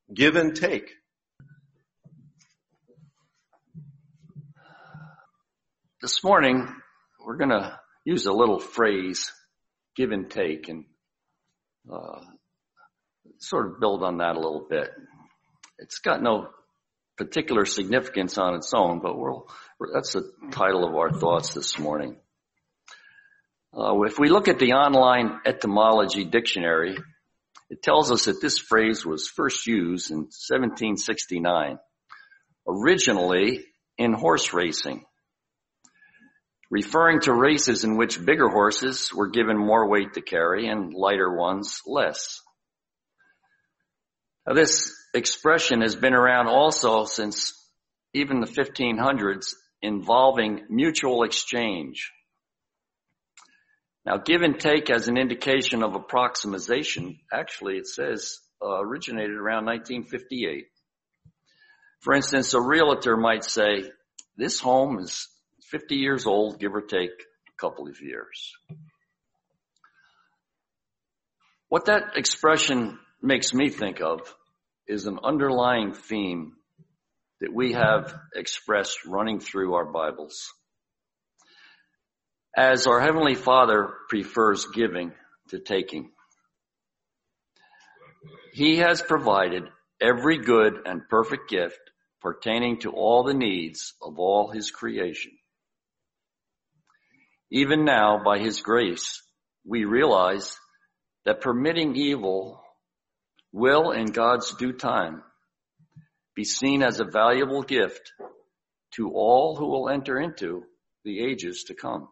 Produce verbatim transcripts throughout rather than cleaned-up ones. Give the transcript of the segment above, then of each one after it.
Give and take. This morning, we're going to use a little phrase, give and take, and uh, sort of build on that a little bit. It's got no particular significance on its own, but we'll, that's the title of our thoughts this morning. Uh, if we look at the online etymology dictionary, it tells us that this phrase was first used in seventeen sixty-nine, originally in horse racing, referring to races in which bigger horses were given more weight to carry and lighter ones less. Now, this expression has been around also since even the fifteen hundreds, involving mutual exchange. Now, give and take as an indication of approximation, actually it says uh, originated around nineteen fifty-eight. For instance, a realtor might say, this home is fifty years old, give or take a couple of years. What that expression makes me think of is an underlying theme that we have expressed running through our Bibles. As our Heavenly Father prefers giving to taking, He has provided every good and perfect gift pertaining to all the needs of all His creation. Even now, by His grace, we realize that permitting evil will, in God's due time, be seen as a valuable gift to all who will enter into the ages to come.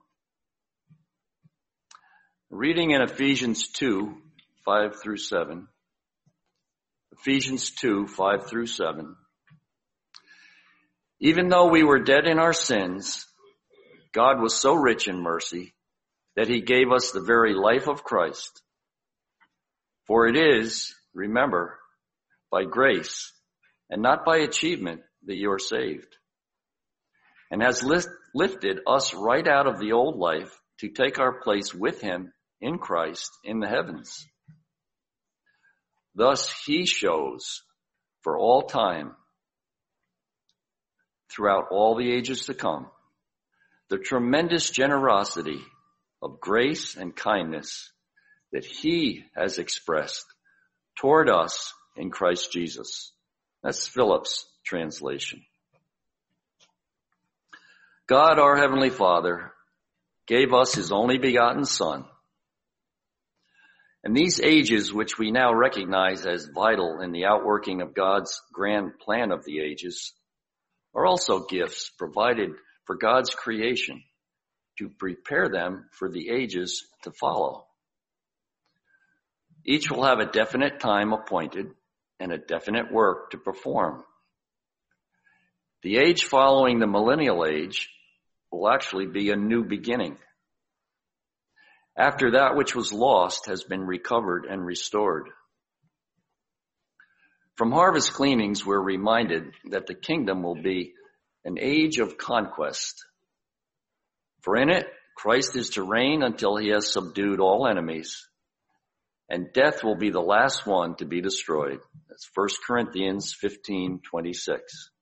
Reading in Ephesians two, five through seven. Ephesians two, five through seven. Even though we were dead in our sins, God was so rich in mercy that He gave us the very life of Christ. For it is, remember, by grace and not by achievement that you are saved, and has lift, lifted us right out of the old life to take our place with Him in Christ in the heavens. Thus He shows for all time, throughout all the ages to come, the tremendous generosity of grace and kindness that He has expressed toward us in Christ Jesus. That's Phillips' translation. God, our Heavenly Father, gave us His only begotten Son. And these ages, which we now recognize as vital in the outworking of God's grand plan of the ages, are also gifts provided for God's creation to prepare them for the ages to follow. Each will have a definite time appointed and a definite work to perform. The age following the millennial age will actually be a new beginning, after that which was lost has been recovered and restored. From harvest cleanings, we're reminded that the kingdom will be an age of conquest. For in it, Christ is to reign until He has subdued all enemies, and death will be the last one to be destroyed. That's First Corinthians fifteen twenty-six.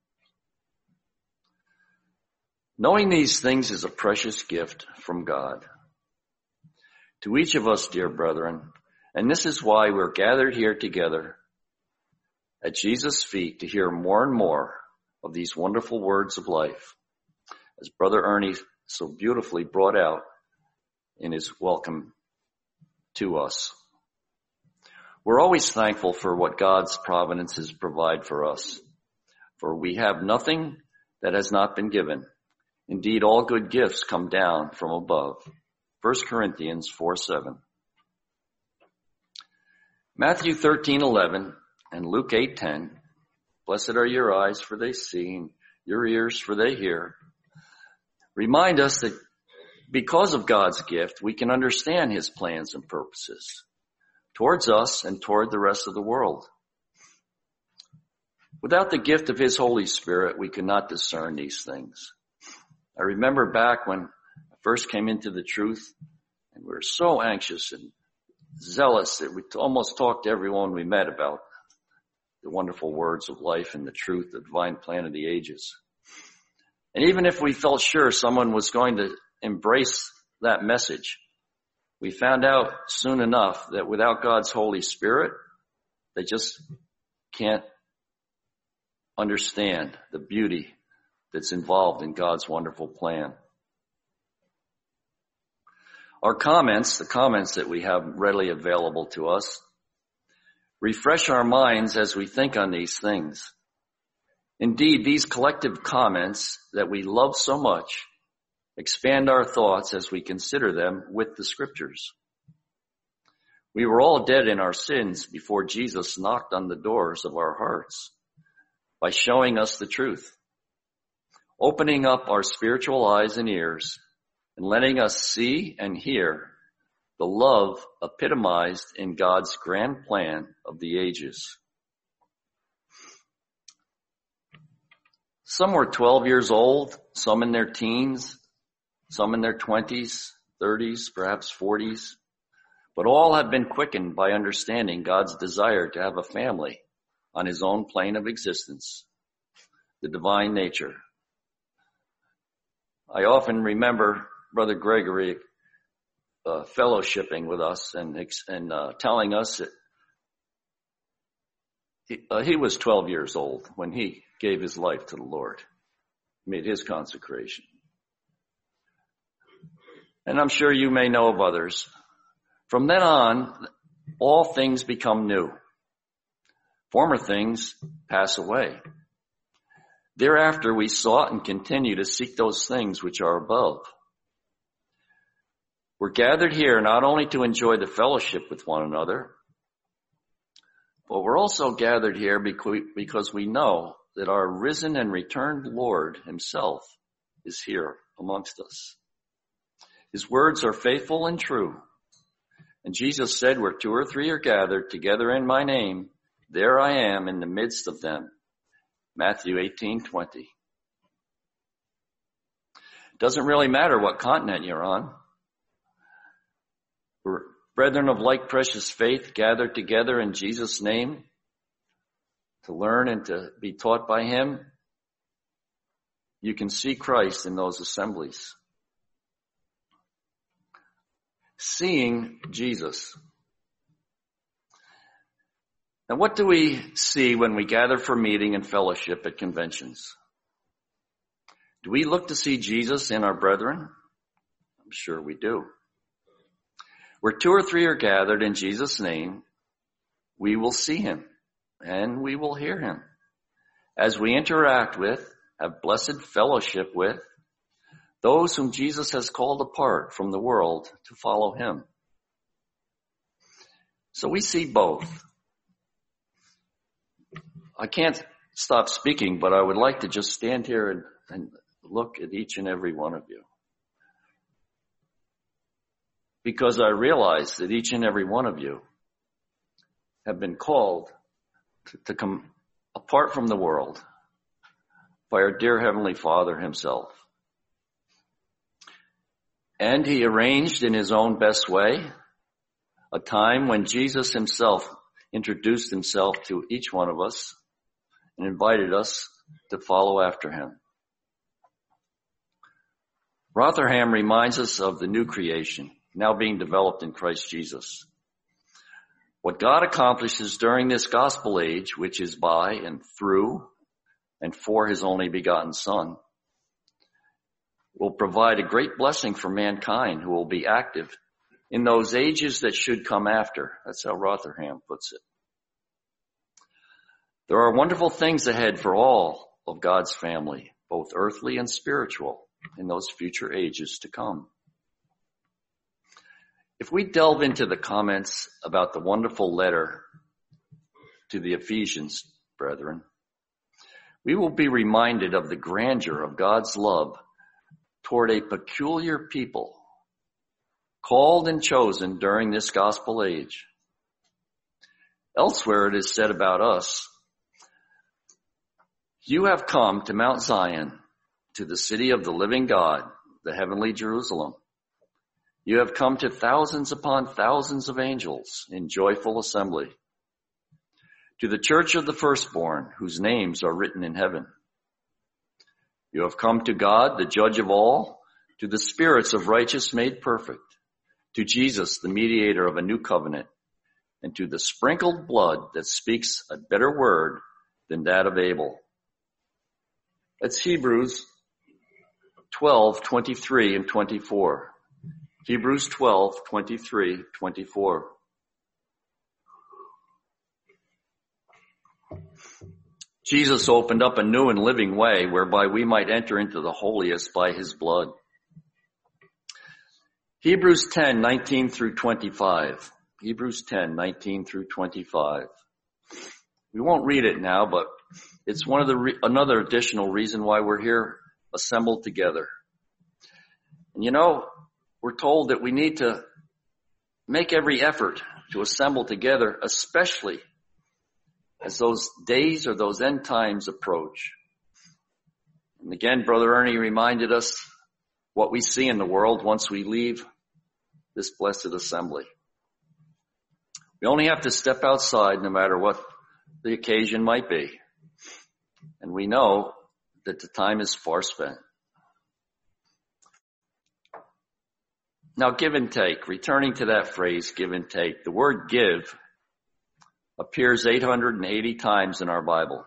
Knowing these things is a precious gift from God to each of us, dear brethren, and this is why we're gathered here together at Jesus' feet to hear more and more of these wonderful words of life, as Brother Ernie so beautifully brought out in his welcome to us. We're always thankful for what God's providences provide for us, for we have nothing that has not been given. Indeed, all good gifts come down from above. First Corinthians four seven. Matthew thirteen eleven and Luke eight ten. Blessed are your eyes, for they see, and your ears, for they hear. Remind us that because of God's gift, we can understand His plans and purposes towards us and toward the rest of the world. Without the gift of His Holy Spirit, we could not discern these things. I remember back when I first came into the truth, and we were so anxious and zealous that we almost talked to everyone we met about the wonderful words of life and the truth, the divine plan of the ages. And even if we felt sure someone was going to embrace that message, we found out soon enough that without God's Holy Spirit, they just can't understand the beauty that's involved in God's wonderful plan. Our comments, the comments that we have readily available to us, refresh our minds as we think on these things. Indeed, these collective comments that we love so much expand our thoughts as we consider them with the scriptures. We were all dead in our sins before Jesus knocked on the doors of our hearts by showing us the truth, opening up our spiritual eyes and ears, and letting us see and hear the love epitomized in God's grand plan of the ages. Some were twelve years old, some in their teens, some in their twenties, thirties, perhaps forties, but all have been quickened by understanding God's desire to have a family on his own plane of existence, the divine nature. I often remember Brother Gregory uh, fellowshipping with us and, and uh, telling us that he, uh, he was twelve years old when he gave his life to the Lord, made his consecration. And I'm sure you may know of others. From then on, all things become new. Former things pass away. Thereafter, we sought and continue to seek those things which are above. We're gathered here not only to enjoy the fellowship with one another, but we're also gathered here because we know that our risen and returned Lord himself is here amongst us. His words are faithful and true. And Jesus said, where two or three are gathered together in my name, there I am in the midst of them. Matthew eighteen twenty. Doesn't really matter what continent you're on. We're brethren of like precious faith gathered together in Jesus' name to learn and to be taught by him. You can see Christ in those assemblies. Seeing Jesus. Now, what do we see when we gather for meeting and fellowship at conventions? Do we look to see Jesus in our brethren? I'm sure we do. Where two or three are gathered in Jesus' name, we will see him and we will hear him as we interact with, have blessed fellowship with, those whom Jesus has called apart from the world to follow him. So we see both. I can't stop speaking, but I would like to just stand here and, and look at each and every one of you. Because I realize that each and every one of you have been called to, to come apart from the world by our dear Heavenly Father himself. And he arranged in his own best way a time when Jesus himself introduced himself to each one of us and invited us to follow after him. Rotherham reminds us of the new creation now being developed in Christ Jesus. What God accomplishes during this gospel age, which is by and through and for his only begotten Son, will provide a great blessing for mankind who will be active in those ages that should come after. That's how Rotherham puts it. There are wonderful things ahead for all of God's family, both earthly and spiritual, in those future ages to come. If we delve into the comments about the wonderful letter to the Ephesians, brethren, we will be reminded of the grandeur of God's love toward a peculiar people called and chosen during this gospel age. Elsewhere it is said about us, you have come to Mount Zion, to the city of the living God, the heavenly Jerusalem. You have come to thousands upon thousands of angels in joyful assembly, To the church of the firstborn, whose names are written in heaven. You have come to God, the judge of all, to the spirits of righteous made perfect, to Jesus, the mediator of a new covenant, and to the sprinkled blood that speaks a better word than that of Abel. That's Hebrews twelve, twenty-three and twenty-four. Hebrews twelve, twenty-three, twenty-four. Jesus opened up a new and living way whereby we might enter into the holiest by his blood. Hebrews ten, nineteen through twenty-five. Hebrews ten, nineteen through twenty-five. We won't read it now, but it's one of the re- another additional reason why we're here assembled together. And you know, we're told that we need to make every effort to assemble together, especially as those days or those end times approach. And again, Brother Ernie reminded us what we see in the world once we leave this blessed assembly. We only have to step outside no matter what the occasion might be. And we know that the time is far spent. Now, give and take, returning to that phrase, give and take, the word give appears eight hundred eighty times in our Bible.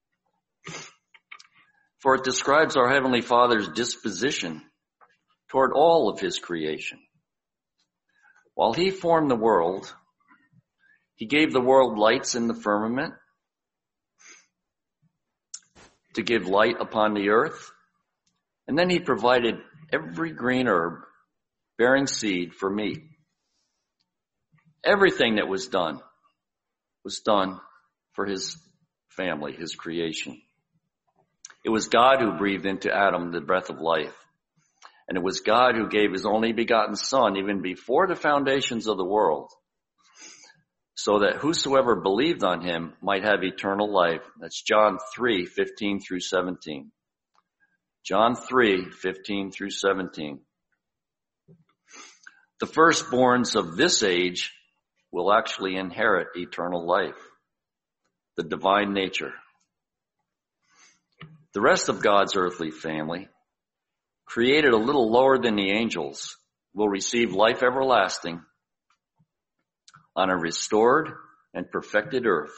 For it describes our Heavenly Father's disposition toward all of his creation. While he formed the world, he gave the world lights in the firmament to give light upon the earth, and then he provided every green herb bearing seed for meat. Everything that was done was done for his family, his creation. It was God who breathed into Adam the breath of life. And it was God who gave his only begotten Son even before the foundations of the world, so that whosoever believed on him might have eternal life. That's John three, fifteen through seventeen. John three, fifteen through seventeen. The firstborns of this age will actually inherit eternal life, the divine nature. The rest of God's earthly family, created a little lower than the angels, will receive life everlasting on a restored and perfected earth.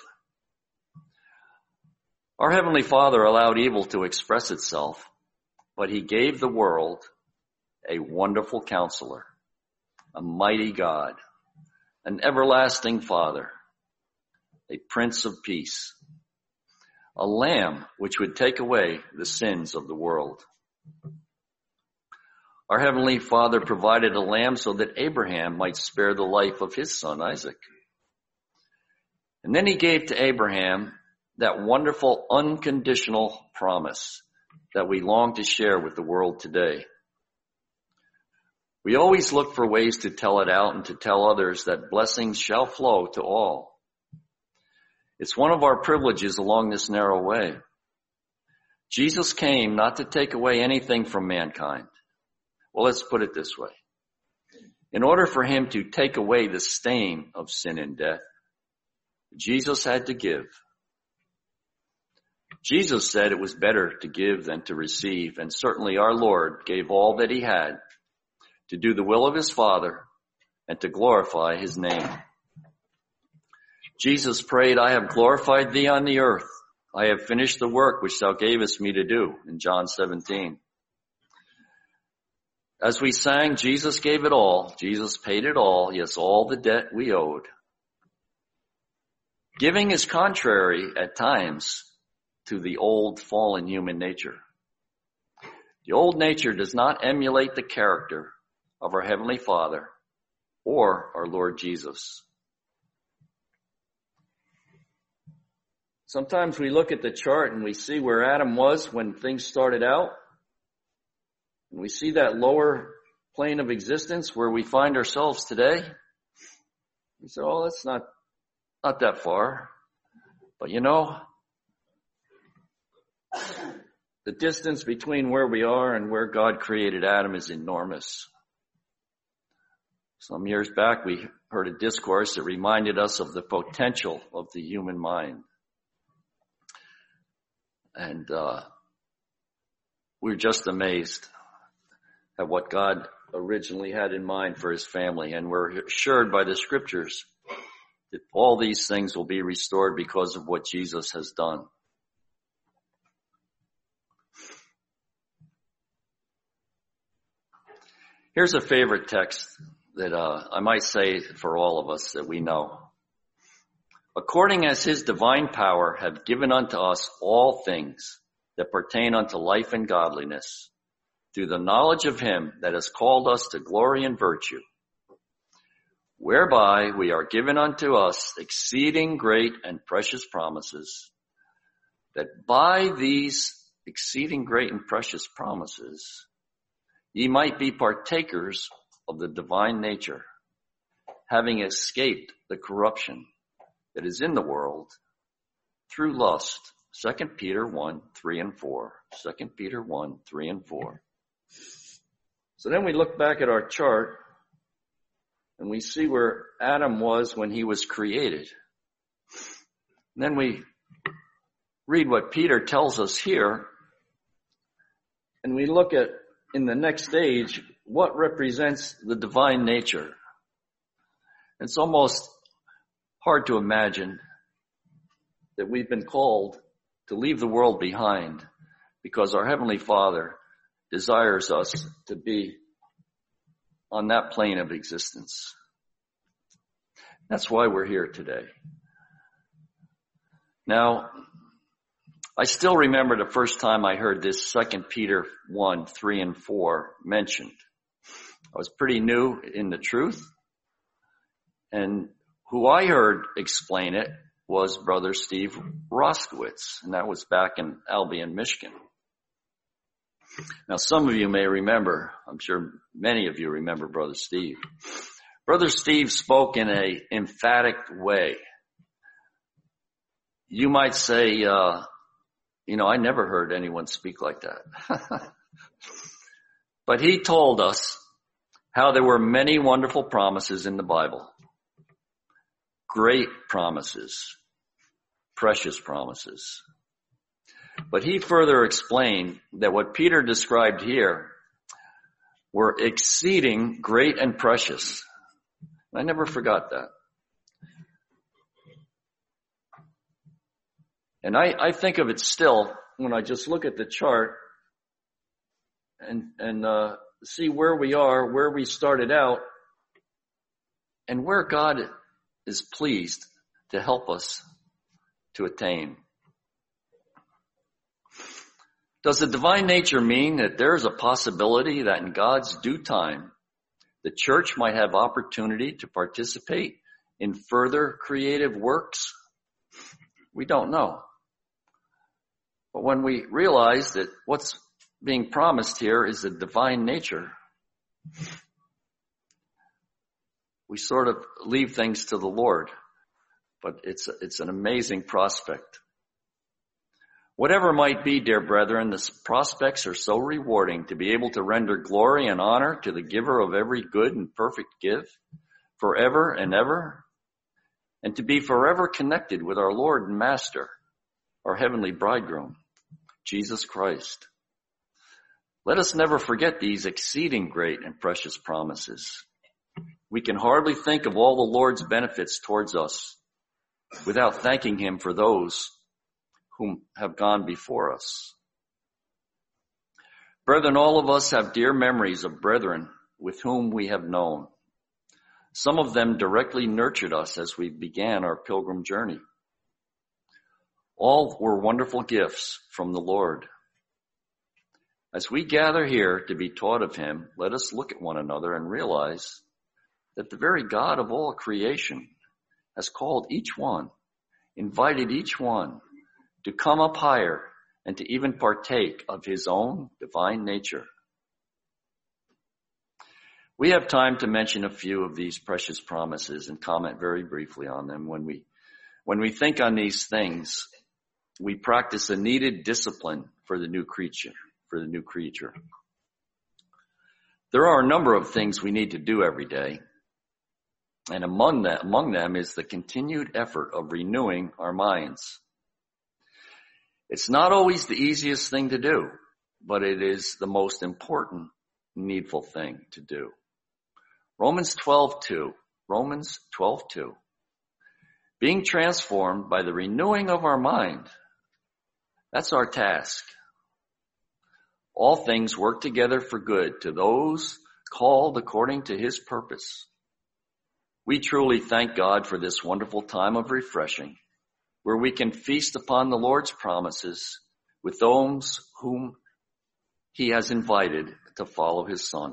Our Heavenly Father allowed evil to express itself, but he gave the world a wonderful counselor, a mighty God, an everlasting Father, a Prince of Peace, a Lamb which would take away the sins of the world. Our Heavenly Father provided a lamb so that Abraham might spare the life of his son Isaac. And then he gave to Abraham that wonderful unconditional promise that we long to share with the world today. We always look for ways to tell it out and to tell others that blessings shall flow to all. It's one of our privileges along this narrow way. Jesus came not to take away anything from mankind. Well, let's put it this way. In order for him to take away the stain of sin and death, Jesus had to give. Jesus said it was better to give than to receive, and certainly our Lord gave all that he had to do the will of his Father and to glorify his name. Jesus prayed, I have glorified thee on the earth. I have finished the work which thou gavest me to do, in John seventeen. As we sang, Jesus gave it all. Jesus paid it all. Yes, all the debt we owed. Giving is contrary at times to the old fallen human nature. The old nature does not emulate the character of our Heavenly Father or our Lord Jesus. Sometimes we look at the chart and we see where Adam was when things started out. And we see that lower plane of existence where we find ourselves today. We say, oh, that's not, not that far. But you know, the distance between where we are and where God created Adam is enormous. Some years back, we heard a discourse that reminded us of the potential of the human mind. And uh, we're just amazed at what God originally had in mind for his family. And we're assured by the scriptures that all these things will be restored because of what Jesus has done. Here's a favorite text that uh, I might say for all of us that we know. According as his divine power have given unto us all things that pertain unto life and godliness, through the knowledge of him that has called us to glory and virtue, whereby we are given unto us exceeding great and precious promises, that by these exceeding great and precious promises ye might be partakers of the divine nature, having escaped the corruption that is in the world through lust. Second Peter one, three and four. Second Peter one, three and four. So then we look back at our chart and we see where Adam was when he was created. And then we read what Peter tells us here, and we look at, in the next stage, what represents the divine nature. It's almost hard to imagine that we've been called to leave the world behind because our Heavenly Father desires us to be on that plane of existence. That's why we're here today. Now, I still remember the first time I heard this Second Peter one, three and four mentioned. I was pretty new in the truth, and who I heard explain it was Brother Steve Roskowitz, and that was back in Albion, Michigan. Now, some of you may remember, I'm sure many of you remember Brother Steve. Brother Steve spoke in a emphatic way. You might say, uh, you know, I never heard anyone speak like that. But he told us how there were many wonderful promises in the Bible. Great promises. Precious promises. But he further explained that what Peter described here were exceeding great and precious. I never forgot that. And I, I think of it still when I just look at the chart and, and uh, see where we are, where we started out, and where God is pleased to help us to attain. Does the divine nature mean that there is a possibility that in God's due time, the church might have opportunity to participate in further creative works? We don't know. But when we realize that what's being promised here is the divine nature, we sort of leave things to the Lord. But it's, it's an amazing prospect. Whatever might be, dear brethren, the prospects are so rewarding to be able to render glory and honor to the giver of every good and perfect gift forever and ever, and to be forever connected with our Lord and Master, our heavenly bridegroom, Jesus Christ. Let us never forget these exceeding great and precious promises. We can hardly think of all the Lord's benefits towards us without thanking him for those whom have gone before us. Brethren, all of us have dear memories of brethren with whom we have known. Some of them directly nurtured us as we began our pilgrim journey. All were wonderful gifts from the Lord. As we gather here to be taught of him, let us look at one another and realize that the very God of all creation has called each one, invited each one to come up higher and to even partake of his own divine nature. We have time to mention a few of these precious promises and comment very briefly on them. When we, when we think on these things, we practice a needed discipline for the new creature, for the new creature. There are a number of things we need to do every day. And among them, among them is the continued effort of renewing our minds. It's not always the easiest thing to do, but it is the most important, needful thing to do. Romans twelve two. Romans twelve two. Being transformed by the renewing of our mind. That's our task. All things work together for good to those called according to his purpose. We truly thank God for this wonderful time of refreshing, where we can feast upon the Lord's promises with those whom he has invited to follow his Son.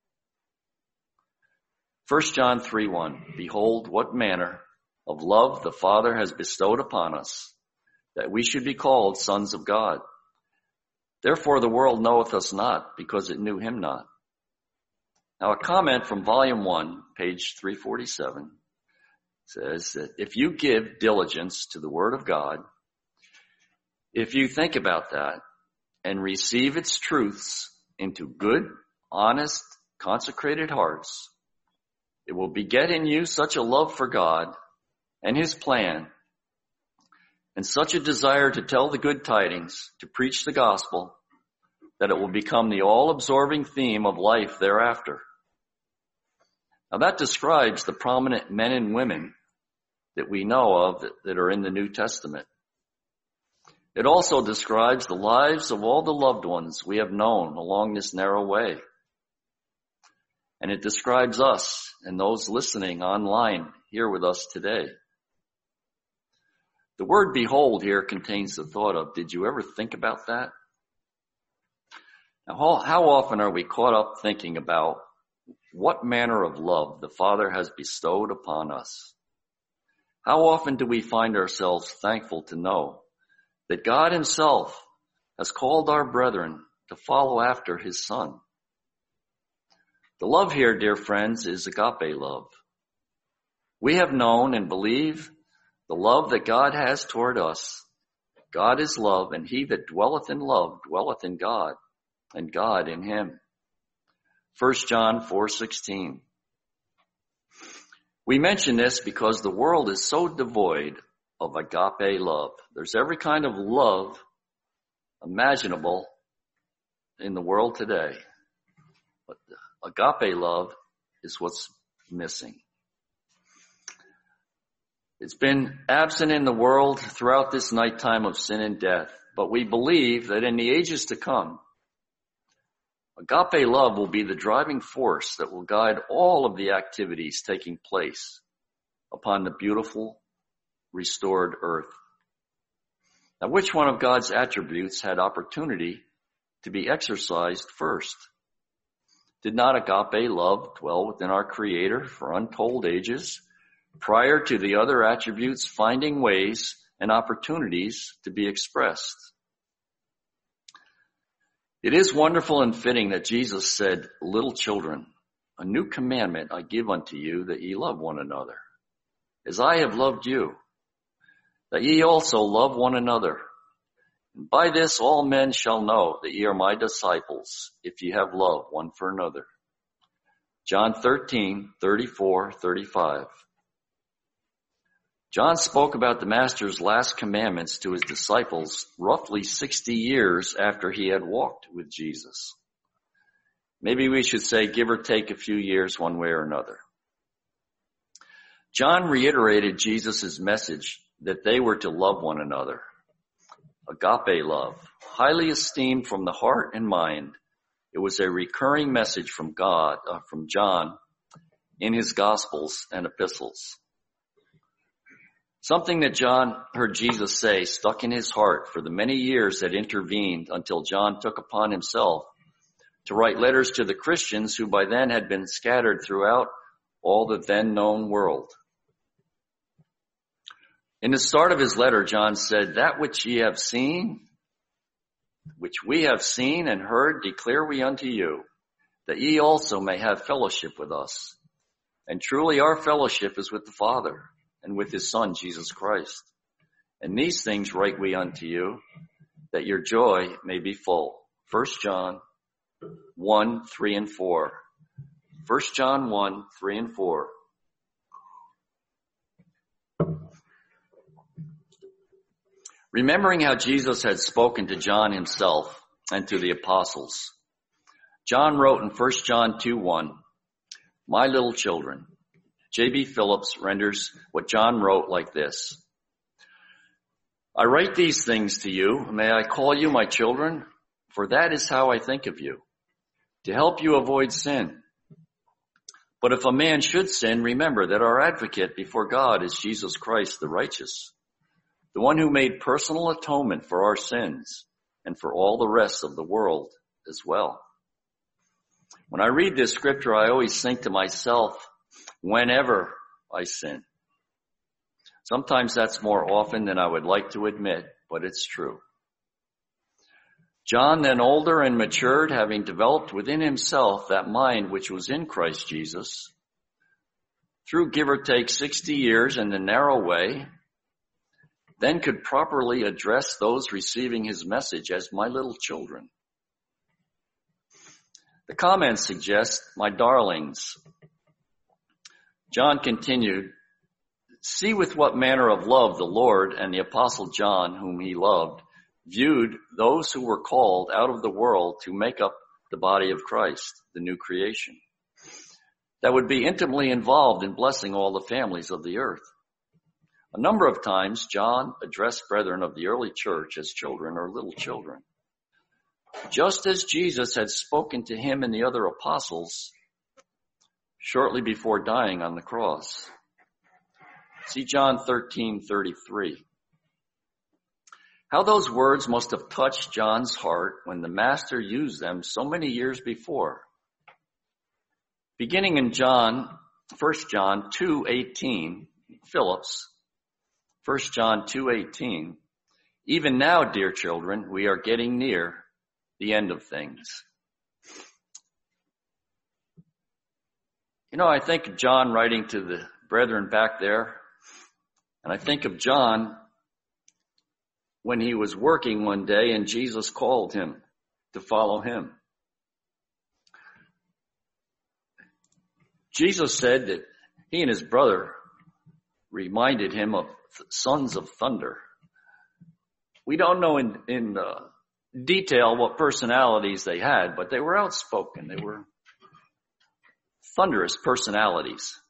First John three one. Behold, what manner of love the Father has bestowed upon us, that we should be called sons of God. Therefore the world knoweth us not, because it knew him not. Now a comment from volume one, page three forty-seven, says that if you give diligence to the word of God, if you think about that and receive its truths into good, honest, consecrated hearts, it will beget in you such a love for God and his plan, and such a desire to tell the good tidings, to preach the gospel, that it will become the all-absorbing theme of life thereafter. Now that describes the prominent men and women that we know of that, that are in the New Testament. It also describes the lives of all the loved ones we have known along this narrow way. And it describes us and those listening online here with us today. The word behold here contains the thought of, did you ever think about that? Now, how, how often are we caught up thinking about what manner of love the Father has bestowed upon us? How often do we find ourselves thankful to know that God himself has called our brethren to follow after his Son? The love here, dear friends, is agape love. We have known and believe the love that God has toward us. God is love, and he that dwelleth in love dwelleth in God, and God in him. First John four sixteen. We mention this because the world is so devoid of agape love. There's every kind of love imaginable in the world today. But agape love is what's missing. It's been absent in the world throughout this nighttime of sin and death, but we believe that in the ages to come, agape love will be the driving force that will guide all of the activities taking place upon the beautiful, restored earth. Now, which one of God's attributes had opportunity to be exercised first? Did not agape love dwell within our Creator for untold ages, prior to the other attributes finding ways and opportunities to be expressed? It is wonderful and fitting that Jesus said, little children, a new commandment I give unto you, that ye love one another, as I have loved you, that ye also love one another. And by this all men shall know that ye are my disciples, if ye have love one for another. John thirteen, thirty-four, thirty-five. John spoke about the Master's last commandments to his disciples roughly sixty years after he had walked with Jesus. Maybe we should say give or take a few years one way or another. John reiterated Jesus' message that they were to love one another. Agape love, highly esteemed from the heart and mind. It was a recurring message from God, uh, from John in his Gospels and epistles. Something that John heard Jesus say stuck in his heart for the many years that intervened until John took upon himself to write letters to the Christians who by then had been scattered throughout all the then known world. In the start of his letter, John said, that which ye have seen, which we have seen and heard, declare we unto you, that ye also may have fellowship with us. And truly our fellowship is with the Father and with his Son, Jesus Christ. And these things write we unto you, that your joy may be full. First John one, three, and four. First John one, three, and four. Remembering how Jesus had spoken to John himself and to the apostles, John wrote in First John two one, "My little children." J B Phillips renders what John wrote like this: "I write these things to you. May I call you my children? For that is how I think of you, to help you avoid sin. But if a man should sin, remember that our advocate before God is Jesus Christ the righteous, the one who made personal atonement for our sins and for all the rest of the world as well." When I read this scripture, I always think to myself, whenever I sin. Sometimes that's more often than I would like to admit, but it's true. John, then older and matured, having developed within himself that mind which was in Christ Jesus, through give or take sixty years in the narrow way, then could properly address those receiving his message as my little children. The comments suggest, "My darlings." John continued, "See with what manner of love the Lord and the Apostle John, whom he loved, viewed those who were called out of the world to make up the body of Christ, the new creation, that would be intimately involved in blessing all the families of the earth." A number of times, John addressed brethren of the early church as children or little children, just as Jesus had spoken to him and the other apostles shortly before dying on the cross. See John thirteen thirty-three. How those words must have touched John's heart when the Master used them so many years before. Beginning in John, First John two eighteen, Phillips, First John two eighteen, "Even now, dear children, we are getting near the end of things." You know, I think of John writing to the brethren back there, and I think of John when he was working one day and Jesus called him to follow him. Jesus said that he and his brother reminded him of sons of thunder. We don't know in, in uh, detail what personalities they had, but they were outspoken. They were thunderous personalities.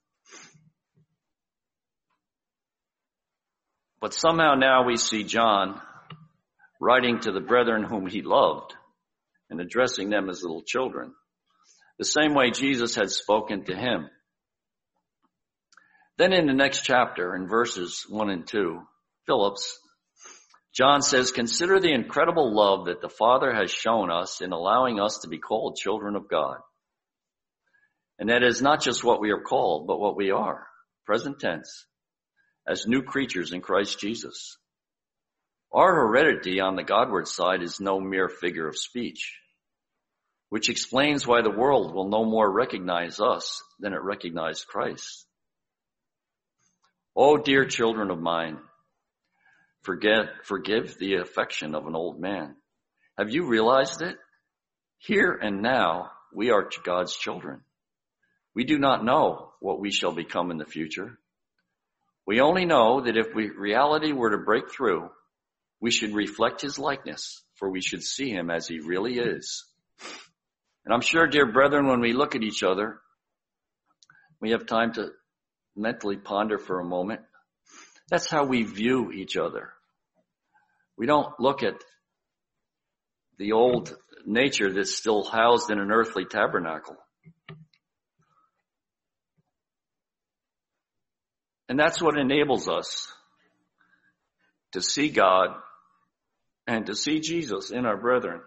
But somehow now we see John writing to the brethren whom he loved and addressing them as little children, the same way Jesus had spoken to him. Then in the next chapter, in verses one and two, Phillips, John says, "Consider the incredible love that the Father has shown us in allowing us to be called children of God. And that is not just what we are called, but what we are, present tense, as new creatures in Christ Jesus. Our heredity on the Godward side is no mere figure of speech, which explains why the world will no more recognize us than it recognized Christ. Oh, dear children of mine, forget, forgive the affection of an old man. Have you realized it? Here and now, we are God's children. We do not know what we shall become in the future. We only know that if we, reality were to break through, we should reflect his likeness, for we should see him as he really is." And I'm sure, dear brethren, when we look at each other, we have time to mentally ponder for a moment. That's how we view each other. We don't look at the old nature that's still housed in an earthly tabernacle. And that's what enables us to see God and to see Jesus in our brethren.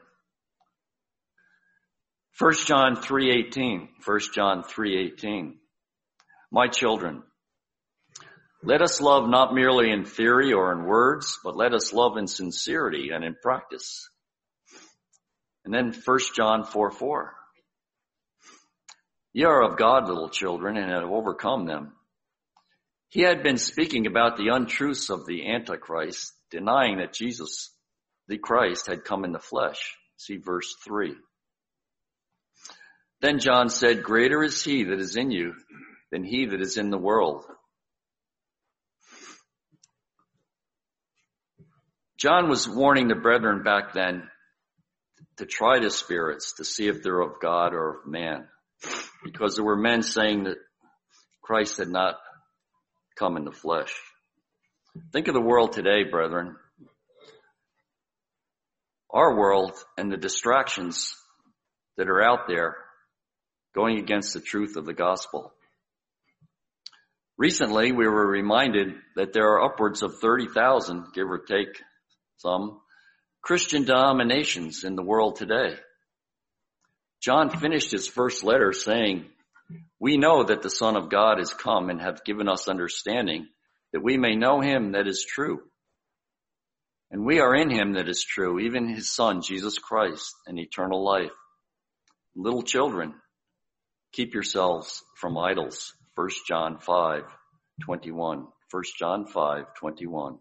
First John three eighteen, First John three eighteen. "My children, let us love not merely in theory or in words, but let us love in sincerity and in practice." And then First John four four. "Ye are of God, little children, and have overcome them." He had been speaking about the untruths of the Antichrist, denying that Jesus, the Christ, had come in the flesh. See verse three. Then John said, "Greater is he that is in you than he that is in the world." John was warning the brethren back then to try the spirits to see if they're of God or of man, because there were men saying that Christ had not come in the flesh. Think of the world today, brethren. Our world and the distractions that are out there going against the truth of the gospel. Recently, we were reminded that there are upwards of thirty thousand, give or take some, Christian denominations in the world today. John finished his first letter saying, "We know that the Son of God is come and hath given us understanding, that we may know him that is true. And we are in him that is true, even his Son, Jesus Christ, and eternal life. Little children, keep yourselves from idols." First John five twenty-one. First John five twenty-one.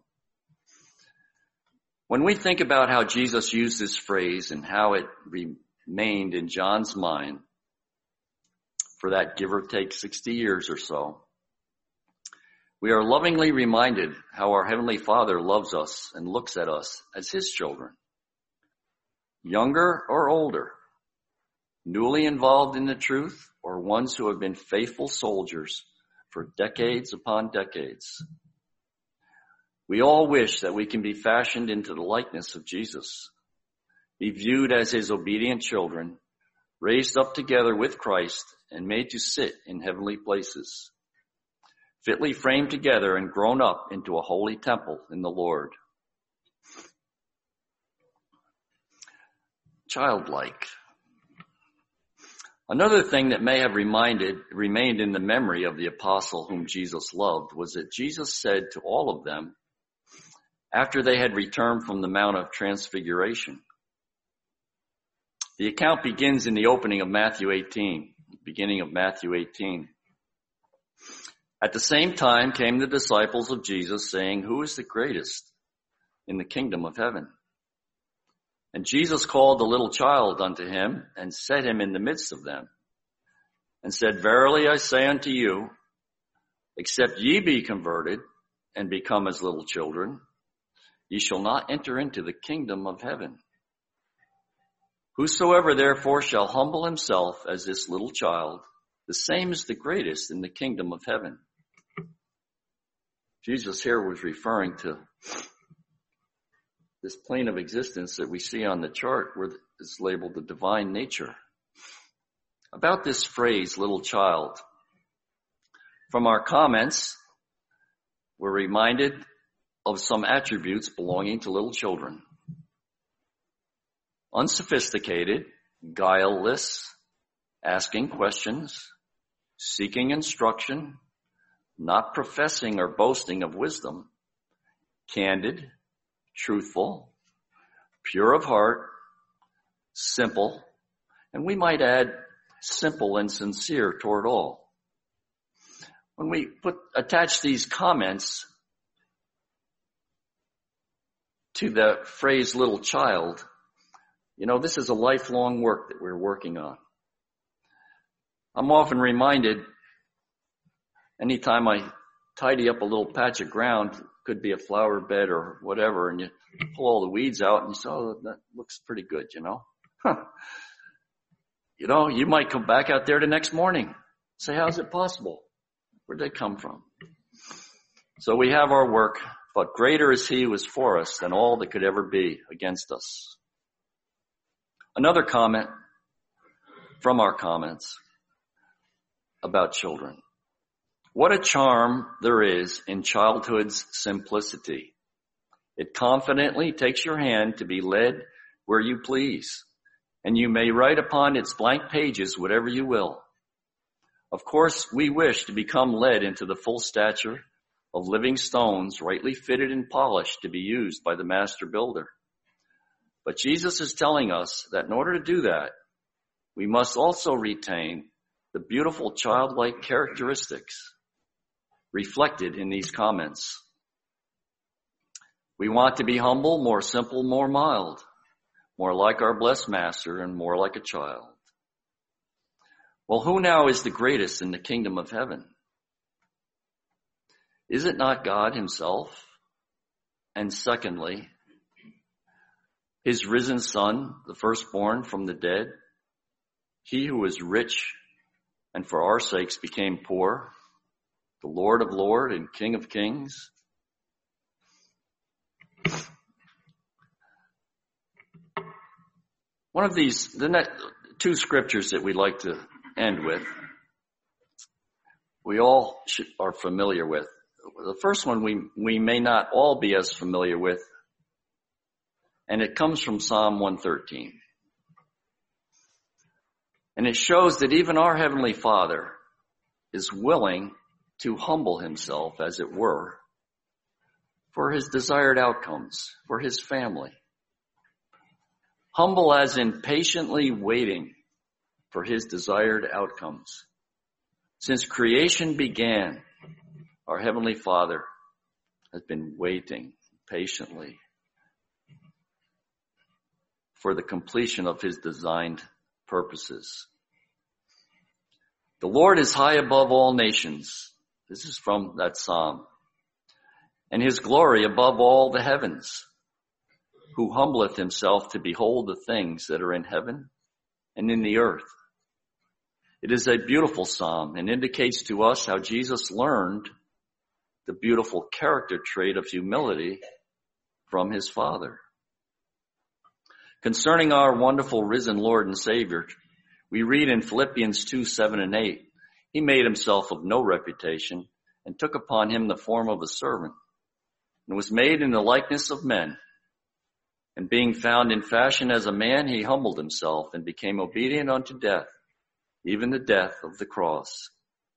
When we think about how Jesus used this phrase and how it remained in John's mind for that give or take sixty years or so, we are lovingly reminded how our Heavenly Father loves us and looks at us as his children. Younger or older, newly involved in the truth, or ones who have been faithful soldiers for decades upon decades. We all wish that we can be fashioned into the likeness of Jesus, be viewed as his obedient children, raised up together with Christ, and made to sit in heavenly places, fitly framed together and grown up into a holy temple in the Lord. Childlike. Another thing that may have reminded, remained in the memory of the apostle whom Jesus loved was that Jesus said to all of them, after they had returned from the Mount of Transfiguration. The account begins in the opening of Matthew eighteen, beginning of Matthew eighteen. At the same time came the disciples of Jesus, saying, "Who is the greatest in the kingdom of heaven?" And Jesus called the little child unto him, and set him in the midst of them, and said, "Verily I say unto you, except ye be converted, and become as little children, ye shall not enter into the kingdom of heaven. Whosoever therefore shall humble himself as this little child, the same is the greatest in the kingdom of heaven." Jesus here was referring to this plane of existence that we see on the chart where it's labeled the divine nature. About this phrase, little child, from our comments, we're reminded of some attributes belonging to little children. Unsophisticated, guileless, asking questions, seeking instruction, not professing or boasting of wisdom, candid, truthful, pure of heart, simple, and we might add simple and sincere toward all. When we put attach these comments to the phrase little child, you know, this is a lifelong work that we're working on. I'm often reminded, anytime I tidy up a little patch of ground, could be a flower bed or whatever, and you pull all the weeds out and you say, "Oh, that looks pretty good," you know. Huh. You know, you might come back out there the next morning, say, "How's it possible? Where'd they come from?" So we have our work, but greater is he who is for us than all that could ever be against us. Another comment from our comments about children. What a charm there is in childhood's simplicity. It confidently takes your hand to be led where you please, and you may write upon its blank pages whatever you will. Of course, we wish to become led into the full stature of living stones, rightly fitted and polished to be used by the master builder. But Jesus is telling us that in order to do that, we must also retain the beautiful childlike characteristics reflected in these comments. We want to be humble, more simple, more mild, more like our blessed master, and more like a child. Well, who now is the greatest in the kingdom of heaven? Is it not God himself? And secondly, his risen Son, the firstborn from the dead, he who was rich and for our sakes became poor, the Lord of lords and King of kings. One of these, the next, two scriptures that we like to end with, we all should, are familiar with. The first one we, we may not all be as familiar with, and it comes from Psalm one thirteen. And it shows that even our Heavenly Father is willing to humble himself, as it were, for his desired outcomes, for his family. Humble as in patiently waiting for his desired outcomes. Since creation began, our Heavenly Father has been waiting patiently for the completion of his designed purposes. The Lord is high above all nations. This is from that psalm. And his glory above all the heavens. Who humbleth himself to behold the things that are in heaven and in the earth. It is a beautiful psalm and indicates to us how Jesus learned the beautiful character trait of humility from his Father. Concerning our wonderful risen Lord and Savior, we read in Philippians two, seven and eight, he made himself of no reputation and took upon him the form of a servant and was made in the likeness of men. And being found in fashion as a man, he humbled himself and became obedient unto death, even the death of the cross.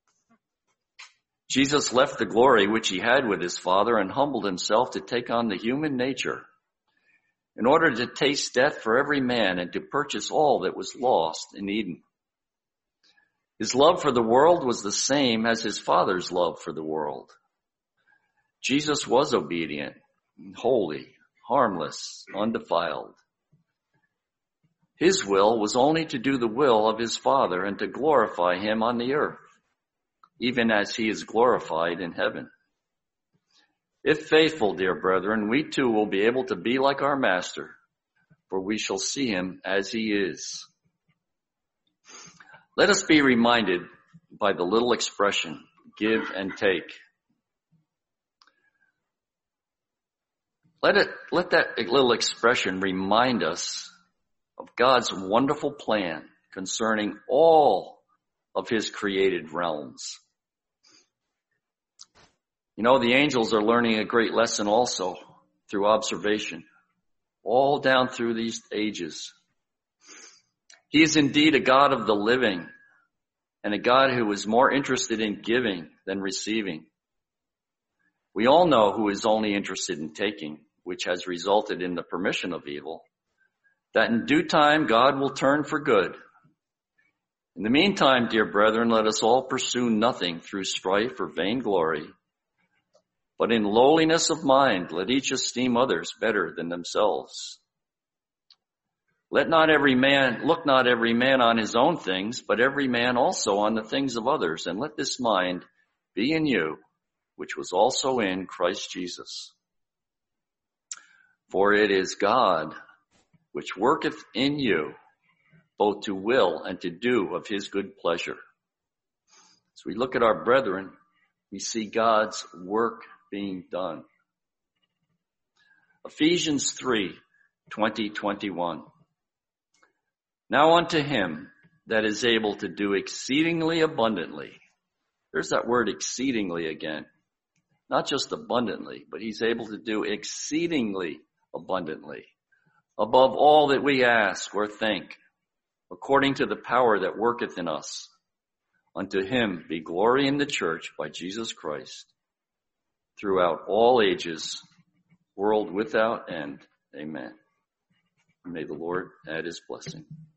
Jesus left the glory which he had with his Father and humbled himself to take on the human nature in order to taste death for every man and to purchase all that was lost in Eden. His love for the world was the same as his Father's love for the world. Jesus was obedient, holy, harmless, undefiled. His will was only to do the will of his Father and to glorify him on the earth, even as he is glorified in heaven. If faithful, dear brethren, we too will be able to be like our Master, for we shall see him as he is. Let us be reminded by the little expression, give and take. Let it, let that little expression remind us of God's wonderful plan concerning all of his created realms. You know, the angels are learning a great lesson also through observation, all down through these ages. He is indeed a God of the living and a God who is more interested in giving than receiving. We all know who is only interested in taking, which has resulted in the permission of evil, that in due time God will turn for good. In the meantime, dear brethren, let us all pursue nothing through strife or vainglory, but in lowliness of mind, let each esteem others better than themselves. Let not every man, look not every man on his own things, but every man also on the things of others, and let this mind be in you, which was also in Christ Jesus. For it is God which worketh in you, both to will and to do of his good pleasure. As we look at our brethren, we see God's work being done. Ephesians three, twenty, twenty-one. Now unto him that is able to do exceedingly abundantly. There's that word exceedingly again. Not just abundantly, but he's able to do exceedingly abundantly, above all that we ask or think, according to the power that worketh in us. Unto him be glory in the church by Jesus Christ, throughout all ages, world without end. Amen. May the Lord add his blessing.